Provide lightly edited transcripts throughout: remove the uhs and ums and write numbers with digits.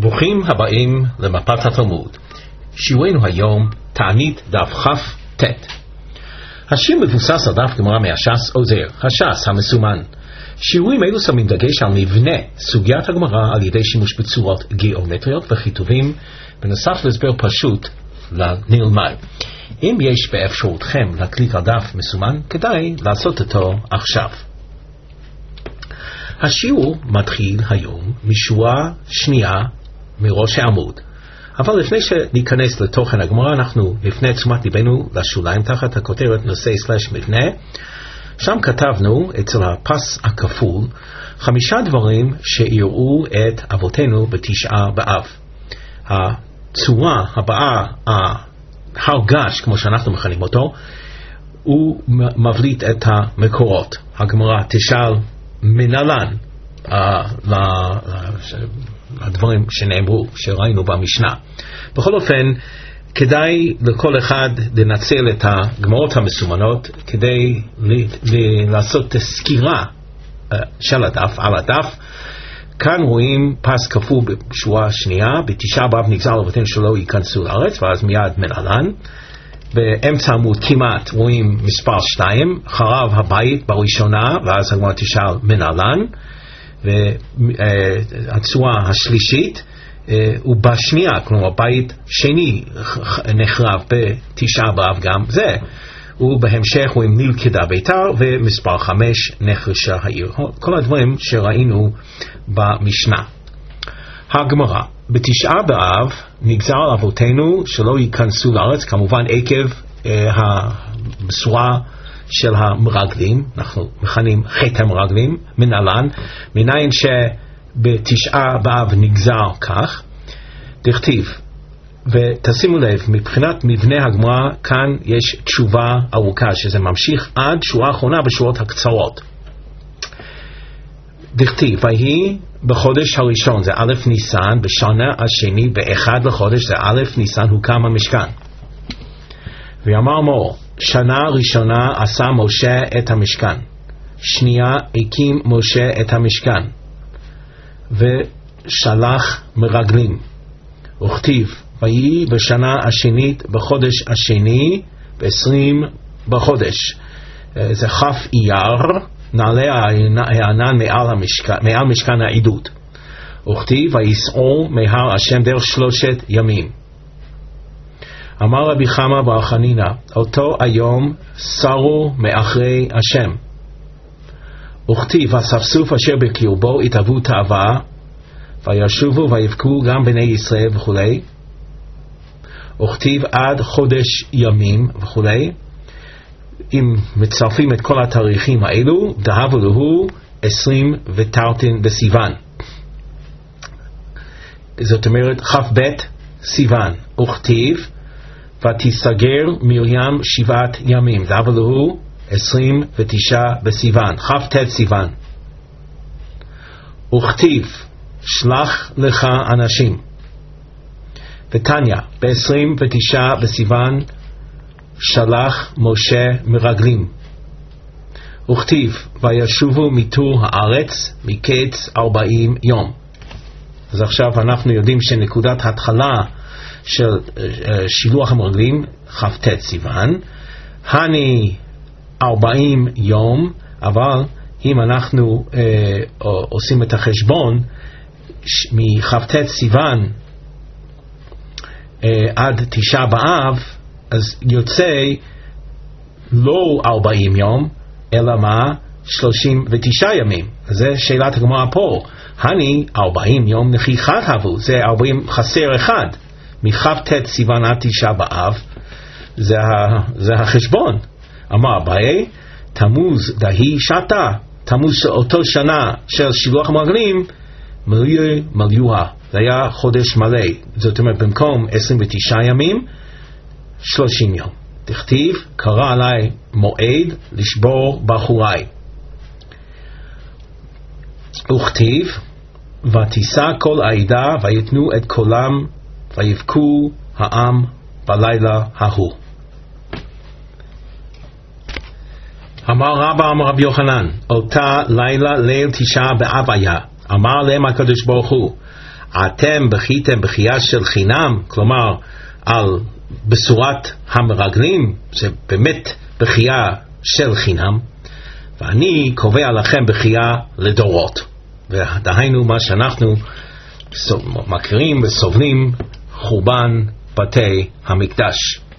ברוכים הבאים למפת התלמוד. שיעורנו היום תענית דף כ"ט. השיר מבוסס על דף גמרא מהש"ס עוזר, הש"ס המסומן. שיעורים אלו שמים דגש על מבנה סוגיית הגמרא על ידי שימוש בצורות גיאומטריות וכיתובים, בנוסף להסבר פשוט לנלמד. אם יש באפשרותכם להקליק על דף מסומן, כדאי לעשות אותו עכשיו. השיעור מתחיל היום משורה שנייה מראש העמוד. אבל לפני שניכנס לתוכן הגמרא, אנחנו נפנה תשומת ליבנו לשוליים תחת הכותרת נושא/מבנה. שם כתבנו אצל הפס הכפול 5 דברים שיראו את אבותינו בתשעה באב. הצורה הבאה, ההרגש כמו שאנחנו מכנים אותו, הוא מבליט את המקורות. הגמרא תשאל מנהלן הדברים שנאמרו, שראינו במשנה. בכל אופן, כדאי לכל אחד לנצל את הגמרות המסומנות כדי לעשות סקירה של הדף, על הדף. כאן רואים פס כפול בשורה שנייה, בתשעה באב נגזר לאבותינו שלא ייכנסו לארץ, ואז מיד מנהלן. באמצע עמוד כמעט רואים מספר 2, חרב הבית בראשונה, ואז הגמרא תשאל מנהלן, והצורה השלישית ובשנייה, כלומר בית שני נחרב בתשעה באב גם זה, ובהמשך רואים נלכדה ביתר, ומספר 5 נחרשה העיר. כל הדברים שראינו במשנה. הגמרא בתשעה באב נגזר על אבותינו שלא ייכנסו לארץ, כמובן עקב הבשורה של המרגלים, אנחנו מכנים חטא המרגלים, מנהלן, מניין שבתשעה באב נגזר כך, דכתיב. ותשימו לב, מבחינת מבנה הגמרא, כאן יש תשובה ארוכה, שזה ממשיך עד שורה האחרונה בשורות הקצרות. דכתיב, ויהי בחודש הראשון, זה א' ניסן, בשנה השני, באחד לחודש, זה א' ניסן, הוקם המשכן. ואמר מור, שנה ראשונה עשה משה את המשכן, שנייה הקים משה את המשכן, ושלח מרגלים. וכתיב, ויהי בשנה השנית, בחודש השני, ב-20 בחודש, זה כ' אייר, נעלה הענן מעל משכן העדות. וכתיב, ויסעו מהר השם דרך 3 ימים. אמר רבי חמא בר חנינא, אותו היום סרו מאחרי השם. וכתיב, הספסוף אשר בקרבו התאוו תאווה, וישובו ויבכו גם בני ישראל וכו'. וכתיב עד חודש ימים וכו'. אם מצרפים את כל התאריכים האלו, דהבו לו 20 ותרתין בסיוון. זאת אומרת כ"ב סיוון. וכתיב, ותסגר מרים 7 ימים, דהבו לו 29 בסיוון, כ"ט סיוון. וכתיב, שלח לך אנשים. ותניא, ב-29 בסיוון שלח משה מרגלים. וכתיב, וישובו מתור הארץ מקץ 40 יום. אז עכשיו אנחנו יודעים שנקודת התחלה של שילוח המרגלים כ"ט סיוון, הני 40 יום, אבל אם אנחנו עושים את החשבון מכ"ט סיוון עד תשעה באב, אז יוצא לא 40 יום, אלא מה? 39 ימים. אז זה שאלת הגמרא פה. הני 40 יום נחיכת הבו, זה 40 חסר אחד. מכ"ט סיוון עד תשעה באב, זה החשבון. אמר אביי, תמוז דהי שתה, תמוז של אותו שנה של שילוח המרגלים, מליוה, זה היה חודש מלא. זאת אומרת, במקום 29 ימים, 30 יום. תכתיב, קרא עליי מועד לשבור בחוריי. וכתיב, ותישא כל העדה ויתנו את קולם ויבכו העם בלילה ההוא. אמר רבא אמר רבי יוחנן, אותה לילה ליל תשעה באב היה. אמר להם הקדוש ברוך הוא, אתם בכיתם בכייה של חינם, כלומר על בשורת המרגלים, זה באמת בכייה של חינם, ואני קובע לכם בכייה לדורות. ודהיינו מה שאנחנו מכירים וסובלים, חורבן בתי המקדש.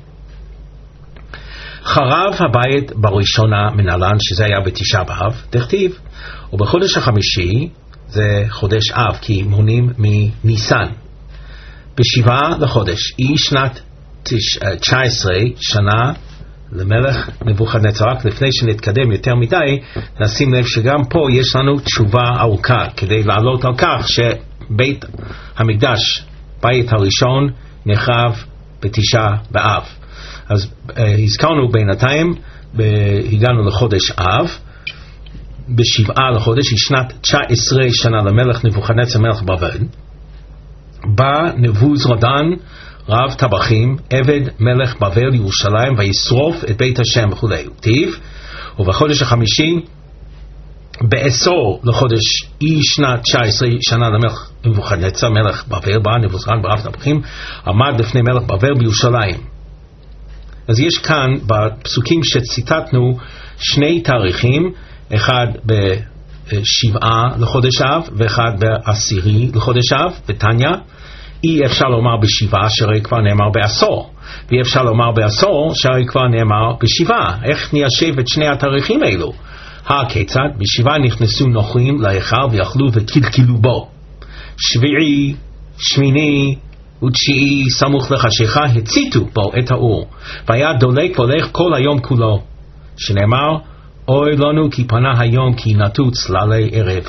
חרב הבית בראשונה מנהלן, שזה היה בתשעה באב, דכתיב, ובחודש החמישי, זה חודש אב, כי מונים מניסן, בשבעה לחודש, היא שנת 19 שנה למלך נבוכדנצר. רק לפני שנתקדם יותר מדי, נשים לב שגם פה יש לנו תשובה ארוכה, כדי לעלות על כך שבית המקדש, בית הראשון, נחרב בתשעה באב. אז הזכרנו בינתיים, הגענו לחודש אב, בשבעה לחודש, היא שנת 19 שנה למלך נבוכדנצר מלך בבל. בא נבוזרדן רב טבחים עבד מלך בבל ירושלים וישרוף את בית השם וכו'. כתיב, ובחודש החמישי בעשור לחודש היא שנת 19 שנה למלך נבוכדנצר מלך בבל, בא נבוזרדן רב טבחים עמד לפני מלך בבל בירושלים. אז יש כאן בפסוקים שציטטנו שני תאריכים, אחד בשבעה לחודש אב ואחד בעשירי לחודש אב. בתניא אי אפשר לומר בשבעה שהרי כבר נאמר בעשור, ואי אפשר לומר בעשור שהרי כבר נאמר בשבעה. איך ניישב את שני התאריכים האלו? הכיצד? בשבעה נכנסו נוכרים להיכל ויאכלו וקלקלו בו. שביעי, שמיני ותשיעי סמוך לחשיכה הציתו בו את האור, והיה דולק והולך כל היום כולו, שנאמר אוי לנו כי פנה היום כי נטו צללי ערב.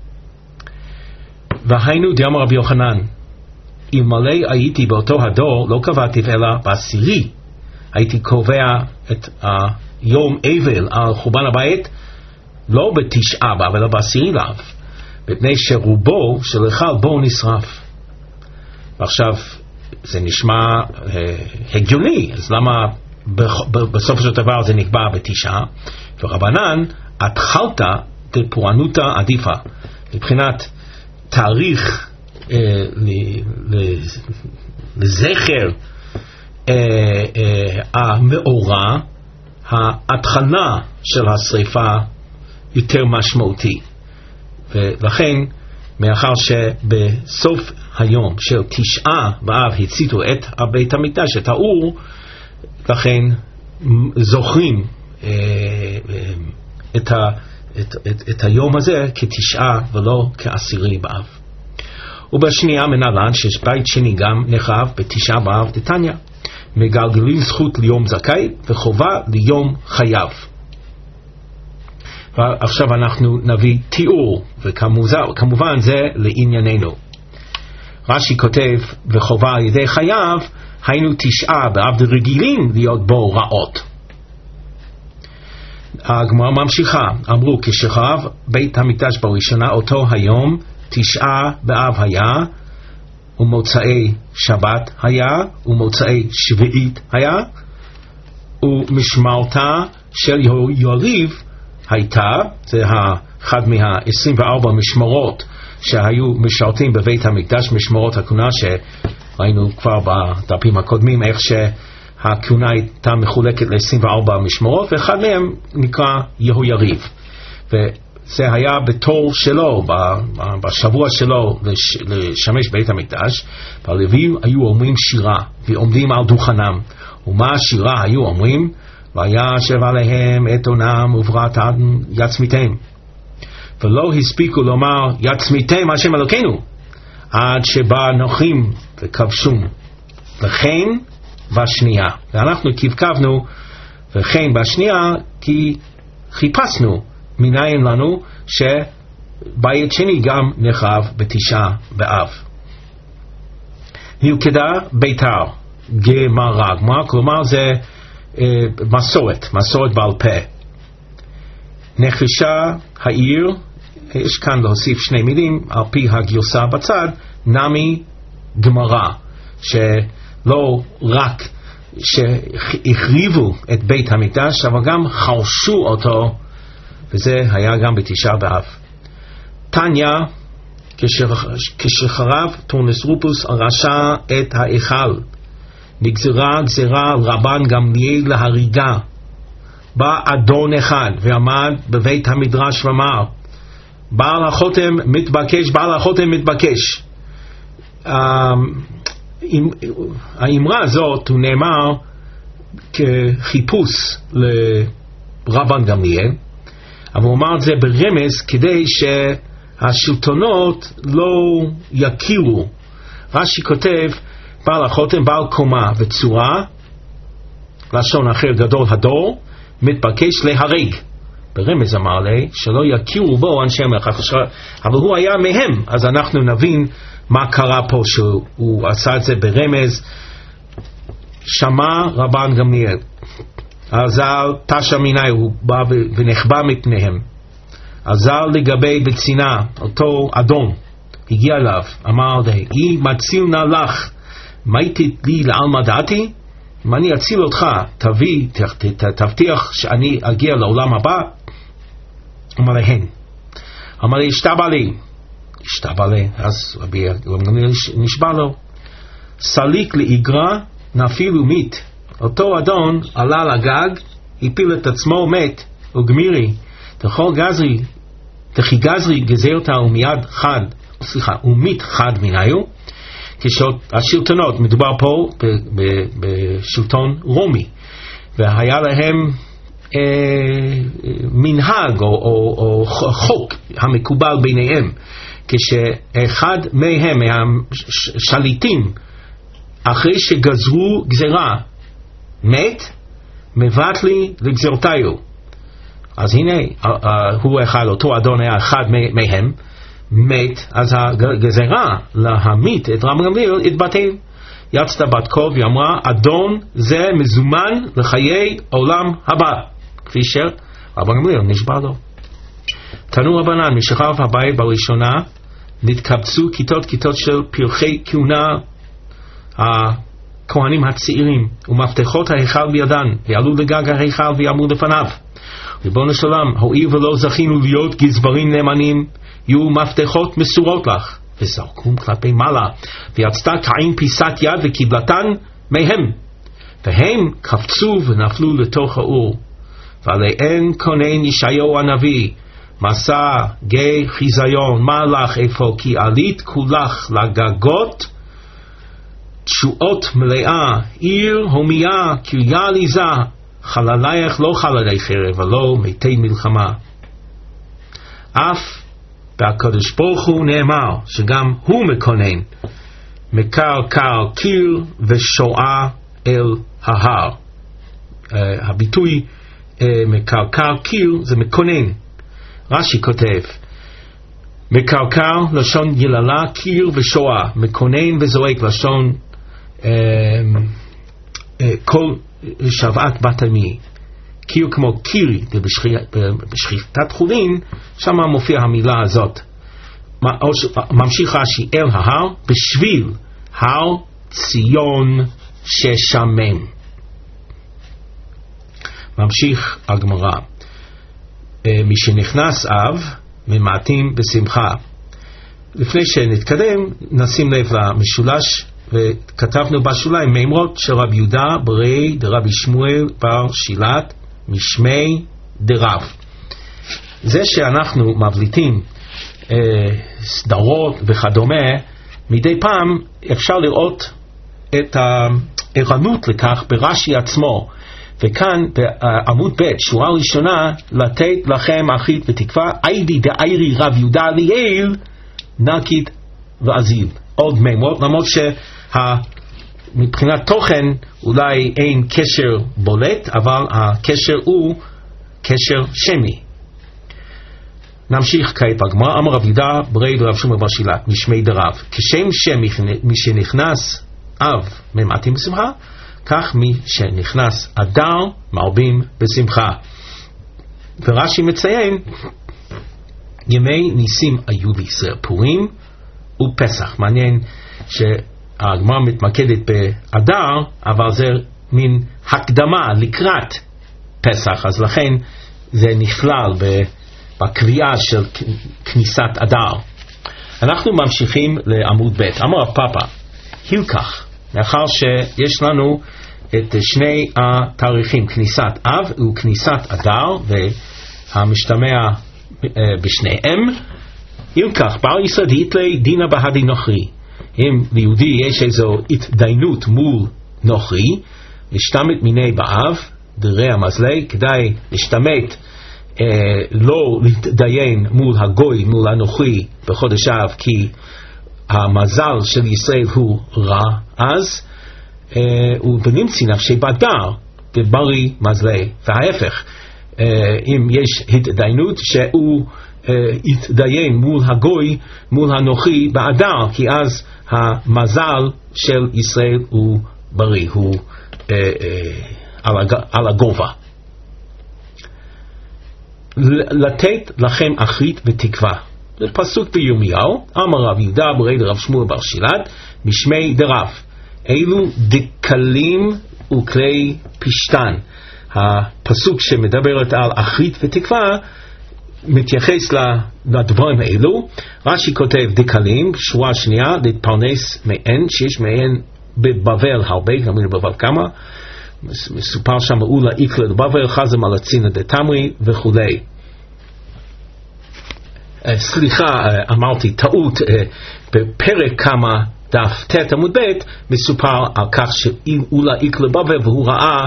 והיינו דאמר רבי יוחנן, אלמלא הייתי באותו הדור לא קבעתי אלא בעשירי, הייתי קובע את יום אבל על חורבן הבית לא בתשעה באב אלא בעשירי לאב, מפני שרובו של היכל בו נשרף. ועכשיו זה נשמע הגיוני, אז למה בסוף של דבר זה נקבע בתשעה? ורבנן התחלת דפורענותא עדיפה, מבחינת תאריך לזכר המאורע, ההתחלה של השריפה יותר משמעותי. ולכן מאחר שבסוף היום של תשעה באב הציתו את בית המקדש, את האור, לכן זוכרים את היום הזה כתשעה ולא כעשירי באב. ובשנייה מנהלן שבית שני גם נחרב בתשעה באב דתניא, מגלגלים זכות ליום זכאי וחובה ליום חייב. ועכשיו אנחנו נביא תיאור, וכמובן זה לענייננו. רש"י כותב וחובה על ידי חייב, היינו תשעה באב דרגילים להיות בו רעות. הגמרא ממשיכה, אמרו כשחרב בית המקדש בראשונה אותו היום תשעה באב היה, ומוצאי שבת היה, ומוצאי שביעית היה, ומשמרתה של יוריב הייתה, זה אחד מה-24 משמרות שהיו משרתים בבית המקדש, משמרות הכהונה שראינו כבר בדפים הקודמים, איך שהכהונה הייתה מחולקת ל-24 משמרות, ואחד מהם נקרא יהויריב, וזה היה בתור שלו, בשבוע שלו לשמש בית המקדש. והלווים היו אומרים שירה ועומדים על דוכנם, ומה השירה היו אומרים? וישב עליהם את עונם ובראתם יצמיתם, ולא הספיקו לומר יצמיתם השם אלוקינו עד שבא נוחים וכבשום, וכן בשנייה. ואנחנו כבקבנו וכן בשנייה כי חיפשנו מניין לנו שבית שני גם נחרב בתשעה באב. נלכדה ביתר גמרא, כלומר זה מסורת בעל פה. נחרישה העיר, יש כאן להוסיף שני מילים על פי הגרסה בצד, נמי גמרא, שלא רק שהחריבו את בית המקדש אבל גם חרשו אותו, וזה היה גם בתשעה באב. תניא כשחרב טורנס רופוס הרשע את ההיכל, נגזרה גזרה על רבן גמליאל להריגה. בא אדון אחד ועמד בבית המדרש ואמר, בעל החותם מתבקש, בעל החותם מתבקש. האמרה הזאת הוא נאמר כחיפוש לרבן גמליאל, אבל הוא אמר את זה ברמז כדי שהשלטונות לא יכירו. רש"י כותב, בעל החותם בעל קומה וצורה, לשון אחר גדול הדור, מתבקש להרג. ברמז אמר לי שלא יכירו בו אנשי המלך, אבל הוא היה מהם, אז אנחנו נבין מה קרה פה שהוא עשה את זה ברמז. שמע רבן גמליאל, עזר תשע מיני, הוא בא ונחבא מפניהם, עזר לגבי בצינה, אותו אדון הגיע אליו, אמר די, אי מציל נא לך, מה תתת לי לעלמא דעתי? אם אני אציל אותך, תבטיח שאני אגיע לעולם הבא? אמר להן, אמר לי, השתבע לי, אז רבי גמליאל נשבע לו, סליק לאיגרא נפיל ומית. אותו אדון עלה לגג, הפיל את עצמו, מת, וגמירי, תחי גזרי גזרתה ומית חד מניו. כשהשלטונות, מדובר פה בשלטון רומי, והיה להם מנהג או חוק המקובל ביניהם, כשאחד מהם, מהשליטים, אחרי שגזרו גזרה מת, מבטלי לגזרתיו. אז הנה הוא אחד, אותו אדון היה אחד מהם, מת, אז הגזרה להמית את רבן גמליאל התבטל. יצתה בת קול ואמרה, אדון זה מזומן לחיי עולם הבא, כפי שרבן גמליאל נשבע לו. תנו רבנן, משחרב הבית בראשונה נתקבצו כיתות של פרחי כהונה הכהנים הצעירים, ומפתחות ההיכל בידן, ועלו לגג ההיכל ויעמדו לפניו. ריבונו של עולם, הואיל ולא זכינו להיות גזברים נאמנים, יהיו מפתחות מסורות לך. וזרקום כלפי מעלה, ויצתה קין פיסת יד וקיבלתן מהם, והם קפצו ונפלו לתוך האור. ועליהן כונן ישעיהו הנביא, מסע גיא חיזיון, מה לך איפה, כי עלית כולך לגגות, תשועות מלאה, עיר הומיה, קריה עליזה, חללייך לא חללי חרב, ולא מתי מלחמה. אף והקדוש ברוך הוא נאמר שגם הוא מקונן, מקרקר קיר ושועה אל ההר. הביטוי מקרקר קיר זה מקונן. רש"י כותב מקרקר לשון יללה, קיר ושועה, מקונן וזועק לשון כל שבעת בת עמי. קיר כמו קירי, בשחיטת חולין, שם מופיע המילה הזאת. ממשיך רש"י, אל ההר, בשביל הר ציון ששמם. ממשיך הגמרא, משנכנס אב ממעטים בשמחה. לפני שנתקדם נשים לב למשולש, וכתבנו בשוליים מימרות של רבי יהודה ברי דרבי שמואל בר שילת משמי דרב. זה שאנחנו מבליטים סדרות וכדומה, מדי פעם אפשר לראות את הערנות לכך ברש"י עצמו, וכאן בעמוד ב' שורה ראשונה, לתת לכם אחרית ותקווה איידי דאיירי רב יהודה ליאל נקיד ועזיב. עוד מימות, למרות מבחינת תוכן אולי אין קשר בולט, אבל הקשר הוא קשר שמי. נמשיך כעת בגמרא. אמר רב יהודה ברי דרב שמואל בר שילת משמי דרב, כשם משנכנס אב ממעטים בשמחה, כך משנכנס אדר מרבים בשמחה. ורש"י מציין ימי ניסים היו בישראל, פורים ופסח. מעניין שהגמרא מתמקדת באדר, אבל זה מין הקדמה לקראת פסח, אז לכן זה נכלל בקביעה של כניסת אדר. אנחנו ממשיכים לעמוד ב'. אמר רב פאפא, הילקח, מאחר שיש לנו את שני התאריכים, כניסת אב וכניסת אדר, והמשתמע בשניהם, הילקח, בר ישראל היתלי דינה בהדי נוכרי. אם ליהודי יש איזו התדיינות מול נוכרי, להשתמת מיני באב, דרי המזלי, כדאי להשתמת לא להתדיין מול הגוי, מול הנוכרי בחודש אב, כי המזל של ישראל הוא רע אז, ובנמציא נפשי בדר בברי מזלי, וההפך, אם יש התדיינות שהוא יתדיין מול הגוי, מול הנוכרי באדר, כי אז המזל של ישראל הוא בריא, הוא על הגובה. לתת לכם אחרית ותקווה. זה פסוק בירמיהו, אמר רב יהודה ברי דרב שמואל בר שילת, משמי דרב. אלו דקלים וכלי פשתן. הפסוק שמדברת על אחרית ותקווה מתייחס לדברים האלו. רש"י כותב דקלים, שורה שנייה, להתפרנס מהן, שיש מהן בבבל הרבה, גם בבבל כמה, מסופר שם אולה איקלה דבבל, חזם על הצינה דתמרי וכולי. סליחה, אמרתי טעות, בפרק כמה דף ת' עמוד ב' מסופר על כך שאולה איקלה בבל והוא ראה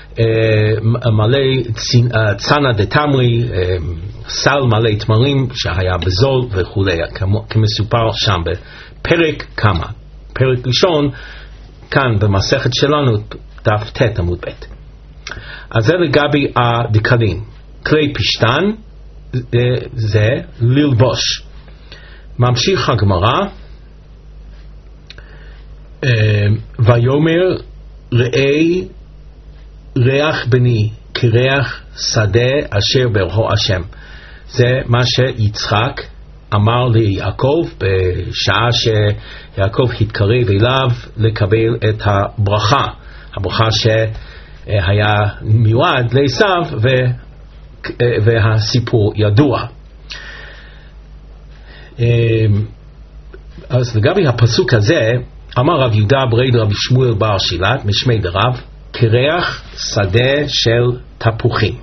מלא צנה דתמרי, סל מלא תמרים שהיה בזול וכולי, כמסופר שם בפרק כמה. פרק ראשון כאן במסכת שלנו דף ת' עמוד ב'. אז זה לגבי הדקלים. כלי פשתן זה ללבוש. ממשיך הגמרא, ויאמר ראי ריח בני כריח שדה אשר ברכו השם. זה מה שיצחק אמר ליעקב בשעה שיעקב התקרב אליו לקבל את הברכה, הברכה שהיה מיועד לעשיו, והסיפור ידוע. אז לגבי הפסוק הזה אמר רב יהודה ברי דרב שמואל בר שילת משמי דרב, כריח שדה של תפוחים.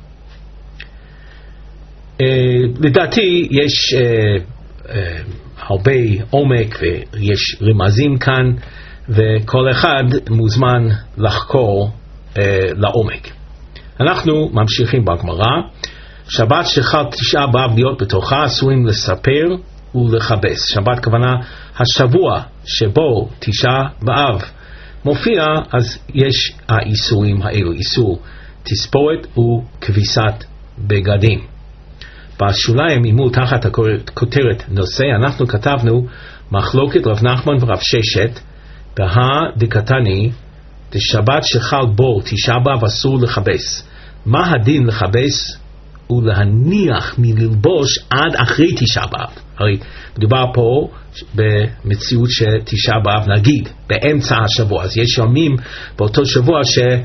לדעתי יש הרבה עומק ויש רמזים כאן, וכל אחד מוזמן לחקור לעומק. אנחנו ממשיכים בגמרא. שבת שחל תשעה באב להיות בתוכה אסורים לספר ולכבס. שבת כוונה השבוע שבו תשעה באב מופיע, אז יש האיסורים האלו, איסור תספורת וכביסת בגדים. בשוליים אימו תחת הכותרת נושא, אנחנו כתבנו מחלוקת רב נחמן ורב ששת בהא דקתני דשבת שחל בו תשעה באב אסור לכבס. מה הדין לכבס ולהניח מללבוש עד אחרי תשעה באב? הרי מדובר פה במציאות שתשעה באב נגיד באמצע השבוע, אז יש ימים באותו שבוע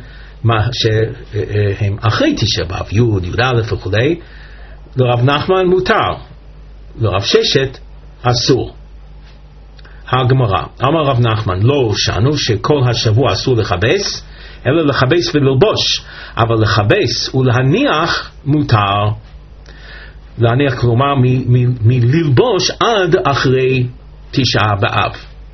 שהם אחרי תשעה באב, י' י' א' וכולי. לרב נחמן מותר, לרב ששת אסור. הגמרא, אמר רב נחמן, לא שנו שכל השבוע אסור לכבס, אלא לכבס וללבוש, אבל לכבס ולהניח מותר. להניח כלומר מללבוש עד אחרי תשעה באב.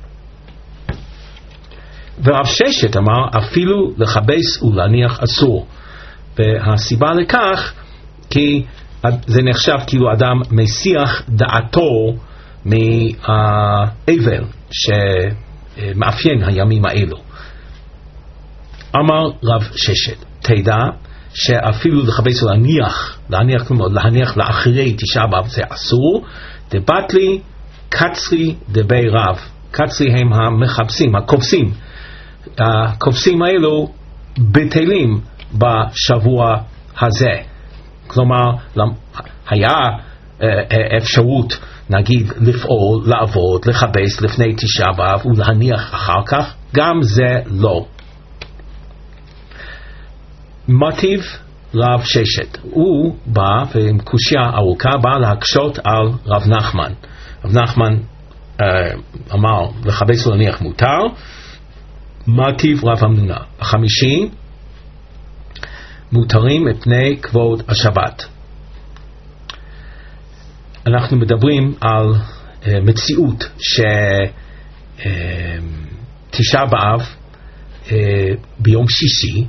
ורב ששת אמר אפילו לכבס ולהניח אסור, והסיבה לכך כי זה נחשב כאילו אדם מסיח דעתו מהאבל שמאפיין הימים האלו. אמר רב ששת, תדע שאפילו לכבס ולהניח כלומר להניח לאחרי תשעה באב זה אסור. דבטלי קצרי דבי רב. קצרי הם המחפשים, הקופסים. הקופסים האלו בטלים בשבוע הזה. כלומר היה אפשרות נגיד לפעול, לעבוד, לכבס לפני תשעה באב ולהניח אחר כך, גם זה לא. מטיב רב ששת, הוא בא ועם קושיה ארוכה בא להקשות על רב נחמן. רב נחמן אמר לכבס ולהניח מותר, מטיב רב המנונה. החמישי, מותרים מפני כבוד השבת. אנחנו מדברים על מציאות שתשעה באב ביום שישי,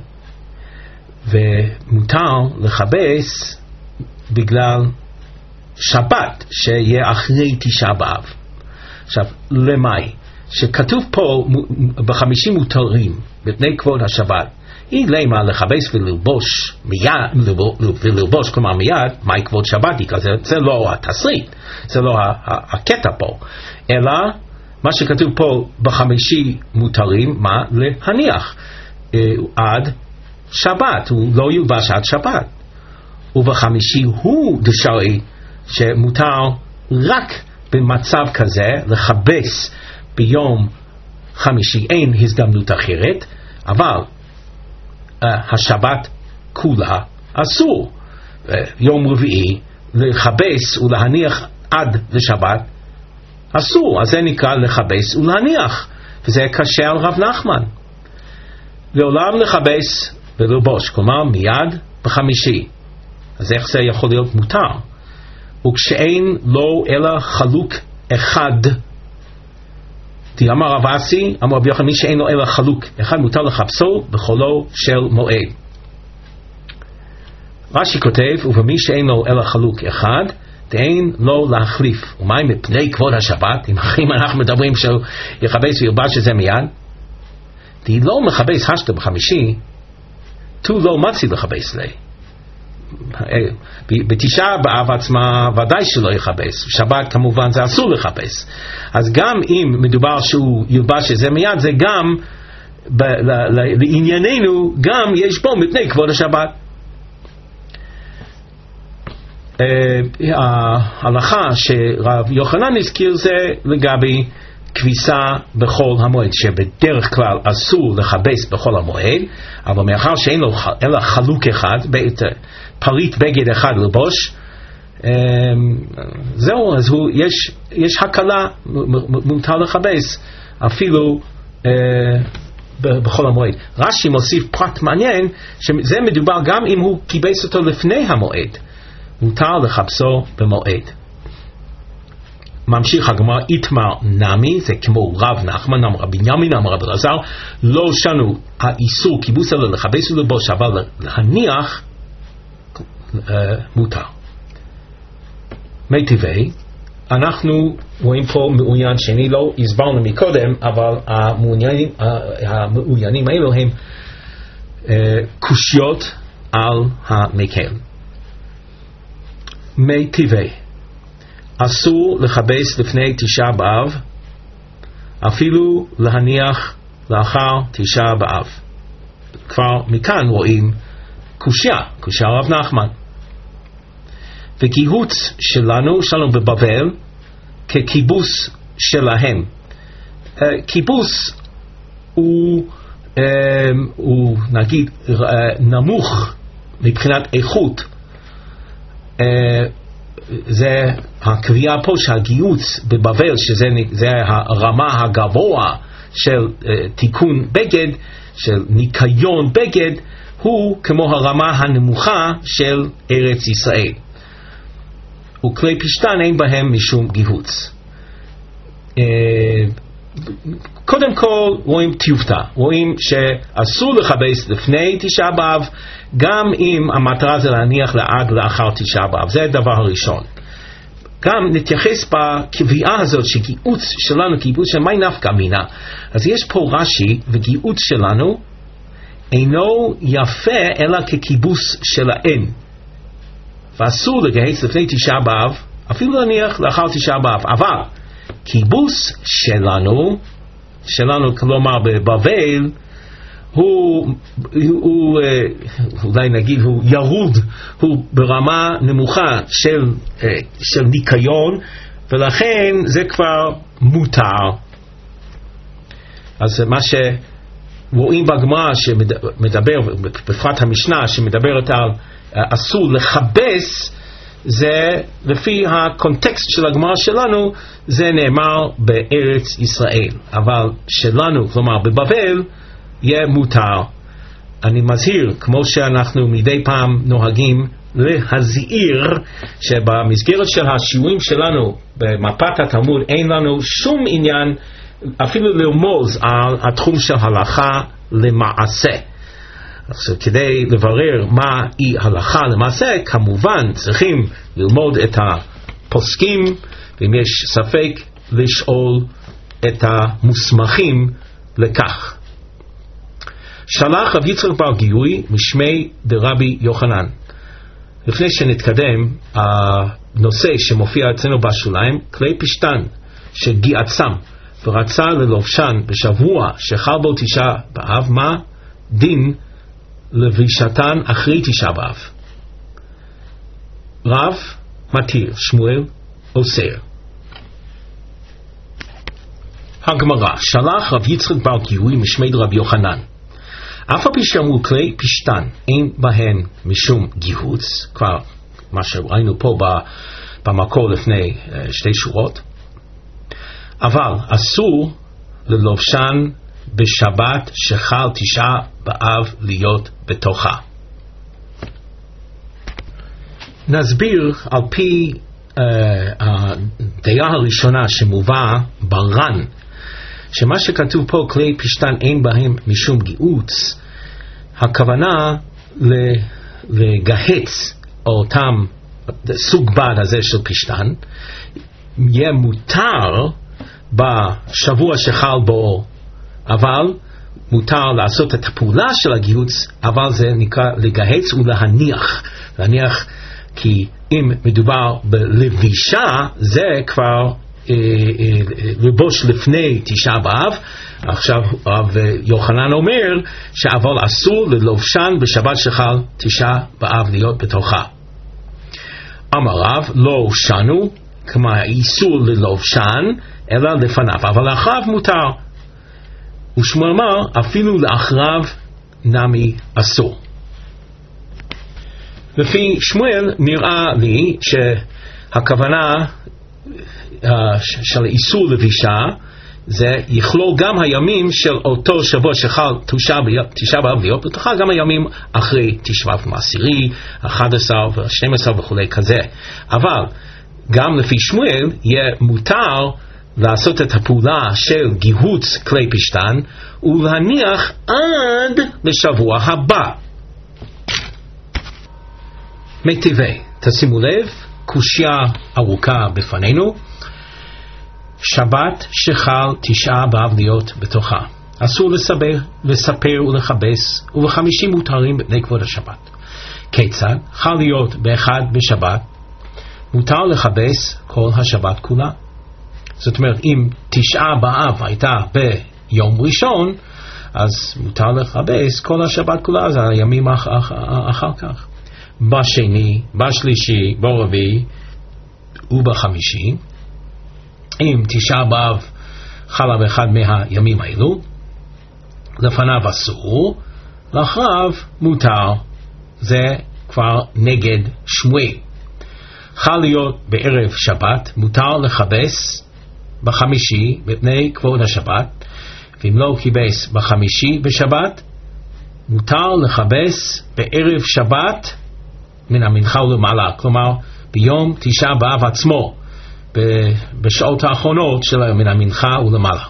ומותר לכבס בגלל שבת שיהיה אחרי תשעה באב. עכשיו, למאי? שכתוב פה בחמישי מותרים מפני כבוד השבת, היא למה לכבס וללבוש מיד, וללבוש כלומר מיד, מהי כבוד שבת? זה לא התסריט, זה לא הקטע פה, אלא מה שכתוב פה בחמישי מותרים, מה? להניח עד שבת, הוא לא ילבש עד שבת. ובחמישי הוא דשאי שמותר רק במצב כזה לכבס ביום חמישי, אין הזדמנות אחרת, אבל השבת כולה אסור. יום רביעי לכבס ולהניח עד לשבת אסור, אז זה נקרא לכבס ולהניח, וזה קשה על רב נחמן. לעולם לכבס וללבוש, כלומר מיד בחמישי, אז איך זה יכול להיות מותר? וכשאין לו אלא חלוק אחד, אמר רב אסי, אמר רבי יוחנן, מי שאין לו אלא חלוק אחד מותר לכבסו בחולו של מועד. רש"י כותב, ובמי שאין לו אלא חלוק אחד אין לו להחליף. ומה אם מפני כבוד השבת, אם אנחנו מדברים שהוא יכבס וילבש את זה מיד, די לא מכבס השתה בחמישי, תו לא מצי לכבס לי. בתשעה באב עצמה ודאי שלא יכבס, שבת כמובן זה אסור לכבס. אז גם אם מדובר שהוא ילבש את זה מיד, זה גם לענייננו גם יש בו מפני כבוד השבת. ההלכה שרב יוחנן הזכיר זה לגבי כביסה בכל המועד, שבדרך כלל אסור לכבס בכל המועד, אבל מאחר שאין לו אלא חלוק אחד, פריט בגד אחד לבוש, זהו, אז יש הקלה, מותר לכבס אפילו בכל המועד. רש"י מוסיף פרט מעניין, שזה מדובר גם אם הוא כיבס אותו לפני המועד, מותר לכבסו במועד. ממשיך הגמרא, איתמר נמי, זה כמו רב נחמן, אמר רבי בנימין, אמר רבי אלעזר, לא שנו האיסור כיבוס אלא לכבס וללבוש, אבל להניח מותר. מי טבעי, אנחנו רואים פה מעוין שני, לא הסברנו מקודם, אבל המעוינים האלו הם קושיות על המקל. מי טבעי, אסור לכבס לפני תשעה באב, אפילו להניח לאחר תשעה באב. כבר מכאן רואים קושיה רב נחמן. וקיבוץ שלנו בבבל כקיבוץ שלהם. קיבוץ הוא נגיד נמוך מבחינת איכות. זה הקביעה פה שהגיוץ בבבל, שזה הרמה הגבוה של תיקון בגד, של ניקיון בגד, הוא כמו הרמה הנמוכה של ארץ ישראל. וכלי פשטן אין בהם משום גיהוץ. קודם כל רואים טיובטה, רואים שאסור לכבס לפני תשעה באב, גם אם המטרה זה להניח לעד לאחר תשעה באב. זה הדבר הראשון. גם נתייחס בקביעה הזאת שגיהוץ שלנו, גיהוץ של מי נפקא מינה. אז יש פה רש"י, וגיהוץ שלנו אינו יפה אלא כקיבוץ שלהם, ואסור לגהץ לפני תשעה באב, אפילו להניח לאחר תשעה באב. אבל קיבוץ שלנו כלומר בבבל, הוא אולי נגיד הוא ירוד, הוא ברמה נמוכה של ניקיון, ולכן זה כבר מותר. אז מה שרואים בגמרא שמדבר, בפרט המשנה שמדברת על אסור לכבס, זה לפי הקונטקסט של הגמרא שלנו, זה נאמר בארץ ישראל, אבל שלנו, כלומר בבבל, יהיה מותר. אני מזהיר, כמו שאנחנו מדי פעם נוהגים להזהיר, שבמסגרת של השיעורים שלנו במפת התלמוד אין לנו שום עניין אפילו לרמוז על התחום של הלכה למעשה. עכשיו, כדי לברר מה היא הלכה למעשה, כמובן צריכים ללמוד את הפוסקים, ואם יש ספק לשאול את המוסמכים לכך. שלח רב יצחק בר גיורא משמי דרבי יוחנן. לפני שנתקדם, הנושא שמופיע אצלנו בשוליים, כלי פשתן שגיעצם ורצה ללובשן בשבוע שחל בו תשעה באב, מה דין לבישתן אחרי תשעה באב? רב מתיר, שמואל אוסר. הגמרא, שלח רב יצחק בר גיורא משמי רבי יוחנן, אף על פי שאמרו כלי פשתן אין בהן משום גיהוץ, כבר מה שראינו פה במקור לפני שתי שורות, אבל אסור ללובשן בשבת שחל תשעה באב להיות בתוכה. נסביר על פי הדעה הראשונה שמובא בר"ן, שמה שכתוב פה כלי פשתן אין בהם משום גיהוץ, הכוונה לגהץ אותם סוג בד הזה של פשתן, יהיה מותר בשבוע שחל בו, אבל מותר לעשות את הפעולה של הגיהוץ, אבל זה נקרא לגהץ ולהניח. להניח כי אם מדובר בלבישה, זה כבר לבוש לפני תשעה באב. עכשיו רב יוחנן אומר שאבל אסור ללובשן בשבת שחל תשעה באב להיות בתוכה. אמר רב, לא שנו, כמה איסור ללובשן אלא לפניו, אבל לאחריו מותר. ושמואל אמר אפילו לאחריו נמי אסור. לפי שמואל נראה לי שהכוונה של איסור לבישה זה יכלול גם הימים של אותו שבוע שחל תשעה באב להיות בתוכה, גם הימים אחרי תשעה באב, 10, 11 ו-12 וכו' כזה. אבל גם לפי שמואל יהיה מותר לעשות את הפעולה של גיהוץ כלי פשתן ולהניח עד לשבוע הבא. מטיבי, תשימו לב, קושיה ארוכה בפנינו. שבת שחל תשעה באב להיות בתוכה, אסור לספר ולכבס, ובחמישים מותרים בני כבוד השבת. כיצד? חל להיות באחד בשבת, מותר לכבס כל השבת כולה. זאת אומרת, אם תשעה באב הייתה ביום ראשון, אז מותר לכבס כל השבת כולה, זה הימים אחר כך. בשני, בשלישי, ברביעי ובחמישי. אם תשעה באב חלה באחד מהימים האלו, לפניו אסור, לאחריו מותר. זה כבר נגד שמואל. חל להיות בערב שבת, מותר לכבס בחמישי בפני כבוד השבת, ואם לא כיבס בחמישי בשבת, מותר לכבס בערב שבת מן המנחה ולמעלה, כלומר ביום תשעה באב עצמו, בשעות האחרונות של מן המנחה ולמעלה.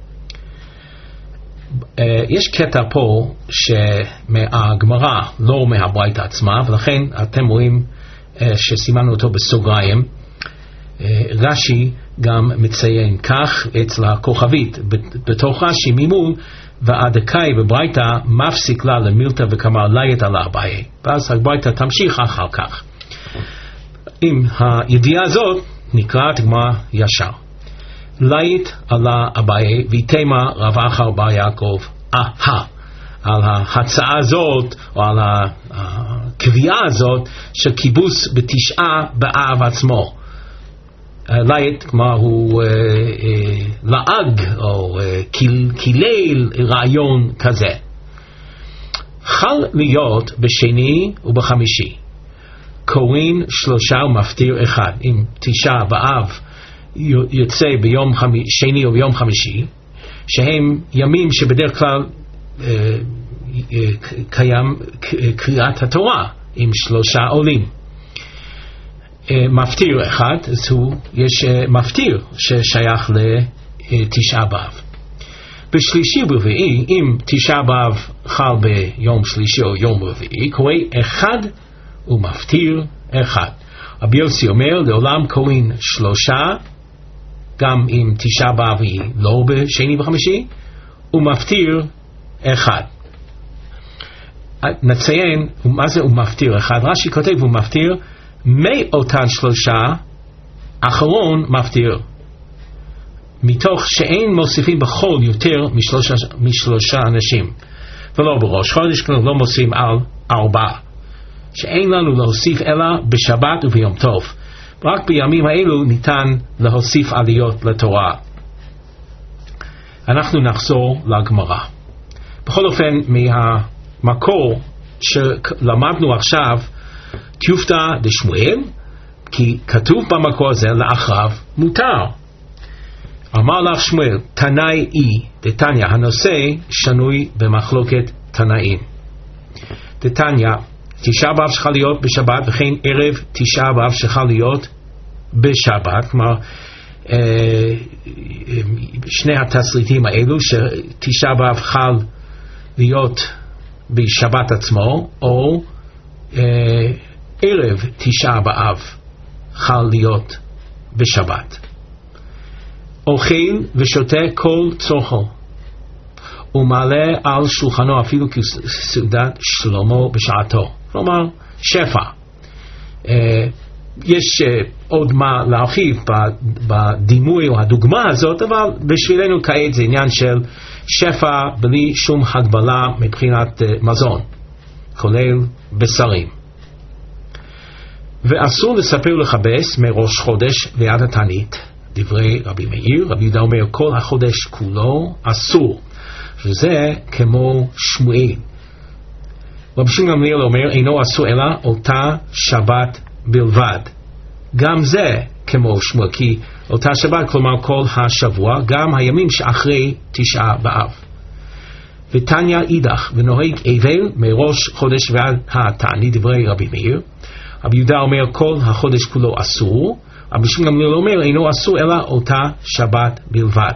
יש קטע פה שמהגמרא, לא מהברייתא עצמה, ולכן אתם רואים שסימנו אותו בסוגריים. רש"י גם מציין כך אצל הכוכבית, בתוך רש"י ממול, והדקאי בברייתא מפסיק לה למילתא וכאמר ליית על אביי, ואז הברייתא תמשיך אחר כך. עם הידיעה הזאת נקראת גמרא ישר. ליית על אביי ויתמה רב אחר בר יעקב על ההצעה הזאת או על הקביעה הזאת של כיבוס בתשעה באב עצמו. ליית כלומר הוא לעג או קילל רעיון כזה. חל להיות בשני ובחמישי, קורין 3 ומפטיר 1. אם תשעה באב יוצא ביום שני או ביום חמישי, שהם ימים שבדרך כלל קיים קריאת התורה עם 3 עולים. מפטיר 1, אז יש מפטיר ששייך לתשעה באב. בשלישי ורביעי, אם תשעה באב חל ביום שלישי או יום רביעי, קורא 1 ומפטיר 1. רבי יוסי אומר, לעולם קוראים 3, גם אם תשעה באב היא לא בשני וחמישי, ומפטיר 1. נציין, מה זה ומפטיר 1? רש"י כותב ומפטיר, מאותן 3 אחרון מפטיר. מתוך שאין מוסיפים בחול יותר משלושה אנשים. ולא בראש חודש, כלומר לא מוסיפים על 4. שאין לנו להוסיף אלא בשבת וביום טוב. רק בימים האלו ניתן להוסיף עליות לתורה. אנחנו נחזור לגמרא. בכל אופן, מהמקור שלמדנו עכשיו, תיופתא דשמואל, כי כתוב במקור הזה לאחריו מותר. אמר לך שמואל, תנאי דתניא, הנושא שנוי במחלוקת תנאים. דתניא, תשעה באב שחל להיות בשבת, וכן ערב תשעה באב שחל להיות בשבת. כלומר, שני התסריטים האלו, שתשעה באב חל להיות בשבת עצמו, או ערב תשעה באב חל להיות בשבת. אוכל ושותה כל צורכו, ומעלה על שולחנו אפילו כסעודת שלמה בשעתו. כלומר, שפע. יש עוד מה להרחיב בדימוי או הדוגמה הזאת, אבל בשבילנו כעת זה עניין של שפע בלי שום הגבלה מבחינת מזון, כולל בשרים. ואסור לספר לכבס מראש חודש ועד התענית. דברי רבי מאיר, רבי יהודה אומר, כל החודש כולו אסור, שזה כמו שמואל. רבי שמעון גמליאל אומר, אינו אסור אלא אותה שבת בלבד. גם זה כמו שמואל, כי אותה שבת, כלומר כל השבוע, גם הימים שאחרי תשעה באב. ותניא אידך, ונוהג אבל מראש חודש ועד התענית, דברי רבי מאיר. רבי יהודה אומר, כל החודש כולו אסור, רבי שמעון גמליאל אומר, אינו אסור אלא אותה שבת בלבד.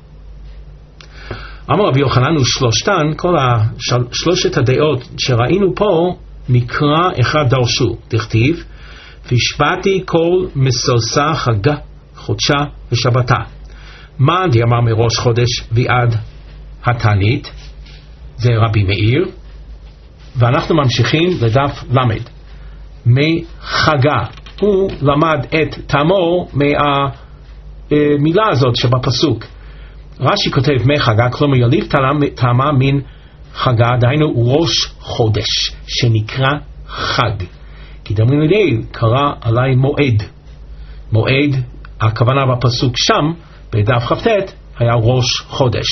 אמר רבי יוחנן ושלושתן, כל שלושת הדעות שראינו פה, מקרא אחד דרשו, תכתיב, והשבעתי כל מסלסה חגה, חודשה ושבתה. מה דאמר מראש חודש ועד התענית? זה רבי מאיר. ואנחנו ממשיכים לדף למד. מחגה. הוא למד את תמו מהמילה הזאת שבפסוק. רש"י כותב מחגה, כלומר יליף טעמה מן חגה, דהיינו ראש חודש, שנקרא חג. כי דמין לידי קרא עלי מועד. מועד, הכוונה בפסוק שם, בדף כ"ט, היה ראש חודש.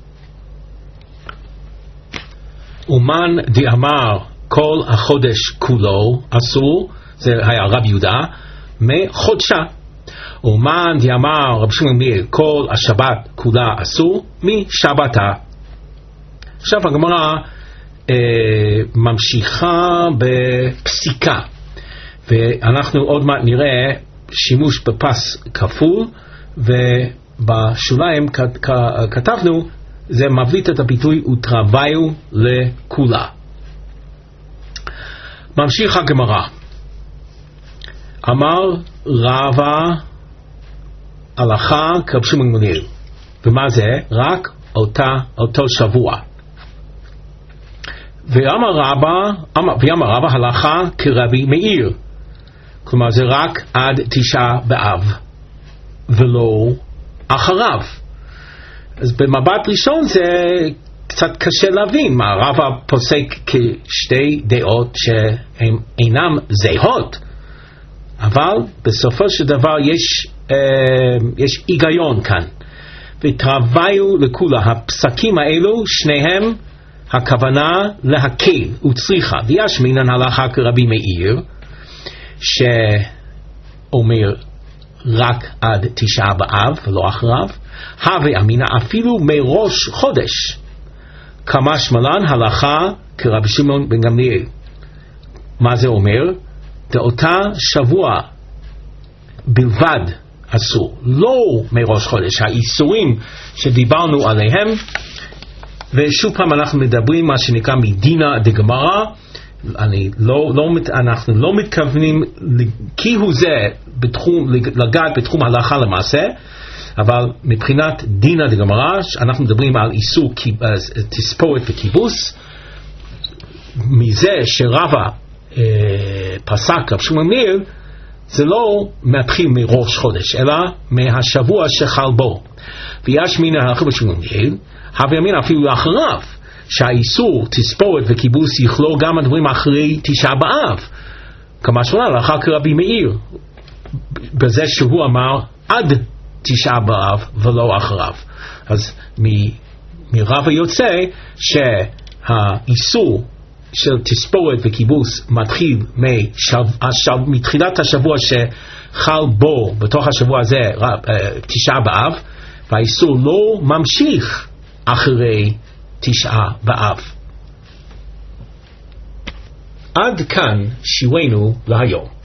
ומן דאמר כל החודש כולו אסור, זה היה רב יהודה, מחודשה. ומן דאמר רבי שמעון גמליאל כל השבת כולה אסור, משבתה. עכשיו הגמרא ממשיכה בפסיקה, ואנחנו עוד מעט נראה שימוש בפס כפול, ובשוליים כתבנו, זה מבליט את הביטוי ותרוויו לכולה. ממשיך הגמרא. אמר רבא הלכה כרבי שמעון גמליאל. ומה זה? רק אותו שבוע. ואמר רבא הלכה כרבי מאיר. כלומר זה רק עד תשעה באב ולא אחריו. אז במבט ראשון זה קצת קשה להבין מה רבא פוסק כשתי דעות שהן אינם זהות, אבל בסופו של דבר יש היגיון כאן. ותרוויו לכולה, הפסקים האלו שניהם הכוונה להקל וצריכה, ויש מינן הלכה כרבי מאיר, שאומר רק עד תשעה באב ולא אחריו. הווה אמינא אפילו מראש חודש, כמה שמלן הלכה כרבי שמעון בן גמליאל. מה זה אומר? באותה שבוע בלבד אסור, לא מראש חודש. האיסורים שדיברנו עליהם, ושוב פעם אנחנו מדברים מה שנקרא מדינא דגמרא. אנחנו לא מתכוונים כי הוא זה לגעת בתחום הלכה למעשה, אבל מבחינת דינא דגמרא אנחנו מדברים על איסור תספורת וכיבוס. מזה שרבא פסק רב שמעון גמליאל, זה לא מתחיל מראש חודש אלא מהשבוע שחל בו. ויש מן ההלכה בשמעון גמליאל הווה אמינא אפילו לאחריו, שהאיסור תספורת וכיבוס יכלול גם הדברים אחרי תשעה באב, כמה שמלן לאחר כרבי מאיר, בזה שהוא אמר עד תשעה באב ולא אחריו. אז מרבא יוצא שהאיסור של תספורת וכיבוס מתחיל מתחילת השבוע שחל בו, בתוך השבוע הזה תשעה באב, והאיסור לא ממשיך אחרי תשעה באב. עד כאן שיעורנו להיום.